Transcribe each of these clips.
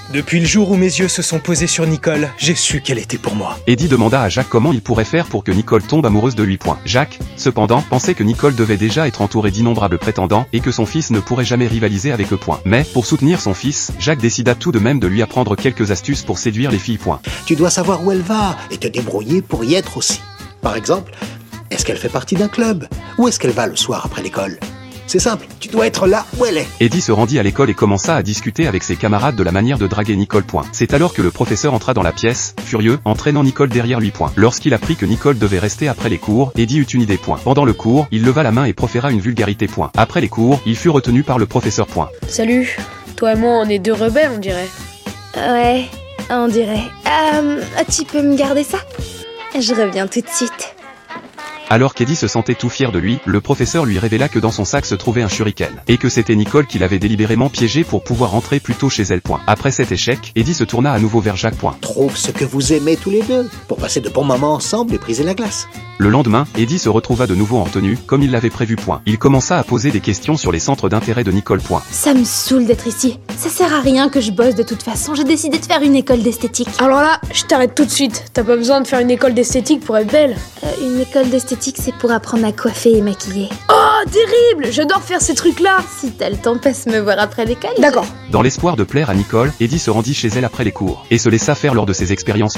Depuis le jour où mes yeux se sont posés sur Nicole, j'ai su qu'elle était pour moi. Eddie demanda à Jacques comment il pourrait faire pour que Nicole tombe amoureuse de lui. Jacques, cependant, pensait que Nicole devait déjà être entourée d'innombrables prétendants et que son fils ne pourrait jamais rivaliser avec eux. Mais, pour soutenir son fils, Jacques décida tout de même de lui apprendre quelques astuces pour séduire les filles. Tu dois savoir où elle va et te débrouiller pour y être aussi. Par exemple, est-ce qu'elle fait partie d'un club? Où est-ce qu'elle va le soir après l'école? C'est simple, tu dois être là où elle est. Eddie se rendit à l'école et commença à discuter avec ses camarades de la manière de draguer Nicole. C'est alors que le professeur entra dans la pièce, furieux, entraînant Nicole derrière lui. Lorsqu'il apprit que Nicole devait rester après les cours, Eddie eut une idée. Pendant le cours, il leva la main et proféra une vulgarité. Après les cours, il fut retenu par le professeur. Salut, toi et moi on est deux rebelles on dirait. Ouais, on dirait. Tu peux me garder ça? Je reviens tout de suite. Alors qu'Eddie se sentait tout fier de lui, le professeur lui révéla que dans son sac se trouvait un shuriken, et que c'était Nicole qui l'avait délibérément piégé pour pouvoir rentrer plus tôt chez elle. Après cet échec, Eddie se tourna à nouveau vers Jacques. Trouve ce que vous aimez tous les deux, pour passer de bons moments ensemble et briser la glace. Le lendemain, Eddie se retrouva de nouveau en retenue, comme il l'avait prévu. Il commença à poser des questions sur les centres d'intérêt de Nicole. Ça me saoule d'être ici. Ça sert à rien que je bosse de toute façon, j'ai décidé de faire une école d'esthétique. Alors là, je t'arrête tout de suite. T'as pas besoin de faire une école d'esthétique pour être belle. Une école d'esthétique, c'est pour apprendre à coiffer et maquiller. Oh, terrible! J'adore faire ces trucs-là. Si t'as le temps, passe me voir après l'école. D'accord. Dans l'espoir de plaire à Nicole, Eddie se rendit chez elle après les cours, et se laissa faire lors de ses expériences.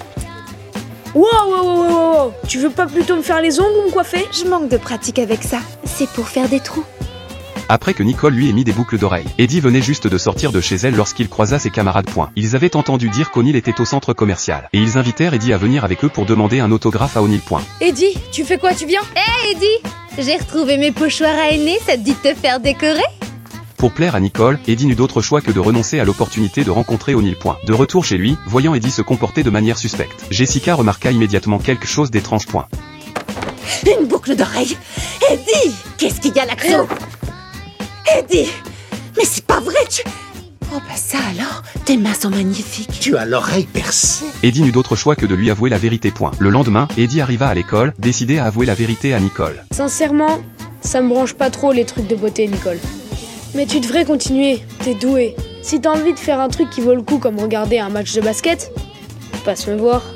Wow. Tu veux pas plutôt me faire les ongles ou me coiffer? Je manque de pratique avec ça. C'est pour faire des trous. Après que Nicole lui ait mis des boucles d'oreilles, Eddie venait juste de sortir de chez elle lorsqu'il croisa ses camarades. Ils avaient entendu dire qu'O'Neill était au centre commercial, et ils invitèrent Eddie à venir avec eux pour demander un autographe à O'Neill. Eddie, tu fais quoi? Tu viens? Hé Eddie, j'ai retrouvé mes pochoirs à henné, ça te dit de te faire décorer? Pour plaire à Nicole, Eddie n'eut d'autre choix que de renoncer à l'opportunité de rencontrer O'Neill. De retour chez lui, voyant Eddie se comporter de manière suspecte, Jessica remarqua immédiatement quelque chose d'étrange. Une boucle d'oreille. Eddie, qu'est-ce qu'il y a là-dessous? Eddie, mais c'est pas vrai, Oh bah ça alors, tes mains sont magnifiques. Tu as l'oreille percée. Eddie n'eut d'autre choix que de lui avouer la vérité. Le lendemain, Eddie arriva à l'école, décidé à avouer la vérité à Nicole. Sincèrement, ça me branche pas trop les trucs de beauté, Nicole. Mais tu devrais continuer, t'es doué. Si t'as envie de faire un truc qui vaut le coup comme regarder un match de basket, passe me voir.